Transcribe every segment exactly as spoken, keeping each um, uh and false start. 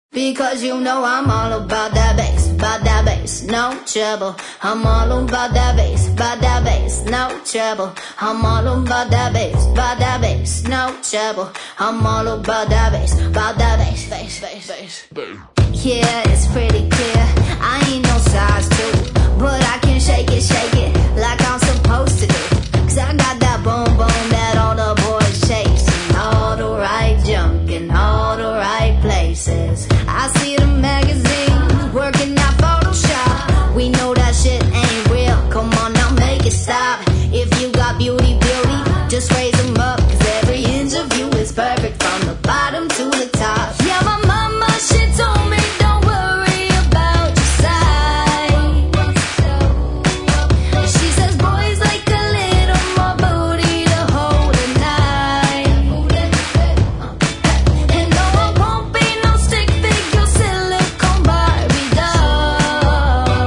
Because you know I'm all about that bass, about that bass, no trouble. I'm all about that bass, about that bass, no trouble. I'm all about that bass, about that bass, no trouble. I'm all about that bass, about that bass, bass, bass, bass. Yeah, it's pretty clear, I ain't no size two, but I can shake it, shake it like I'm supposed to do. Cause I got that boom boom that all the boys chase, and all the right junk in all the right places. I see the magazines working out Photoshop. We know that shit ain't real. Come on now, make it stop. If you got beauty, beauty, just raise them up. Cause every inch of you is perfect from the bottom to the top. Yeah, my mama, she told me don't worry about your size. She says boys like a little more booty to hold at night. And no, I won't be no stick figure silicone Barbie doll.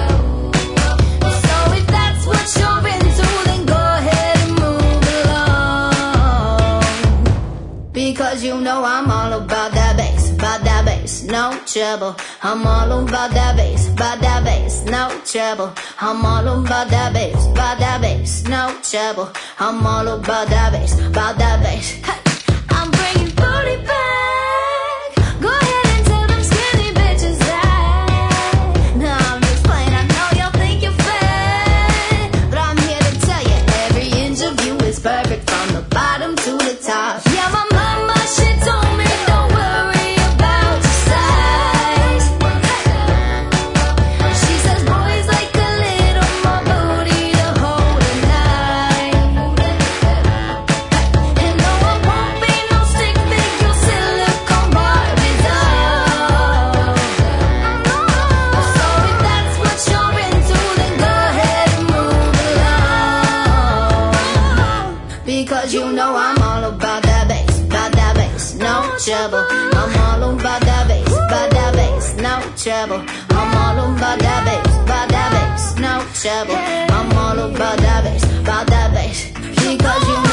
So if that's what you're into, then go ahead and move along. Because you know I'm all about that bass, about that bass, no trouble. I'm all about that bass, about that bass, no trouble. I'm all about that bass, about that bass, no trouble. I'm all about that bass, about that bass. Hey, I'm bringing booty back. Go ahead and tell them skinny bitches that. No, I'm just playing, I know y'all think you're fat, but I'm here to tell you every inch of you is perfect from the bottom to the top. Yeah, my mama, she told me don't worry about your size. She says boys like a little more booty to hold at night. And no, I won't be no stick figure silicone Barbie doll. So if that's what you're into, then go ahead and move along. Because you know I'm all about that bass, about that bass, no trouble. I'm all about that bass, about that bass, no trouble. I'm all about that bass, about that bass, no trouble. I'm all about that bass, about that bass. Because you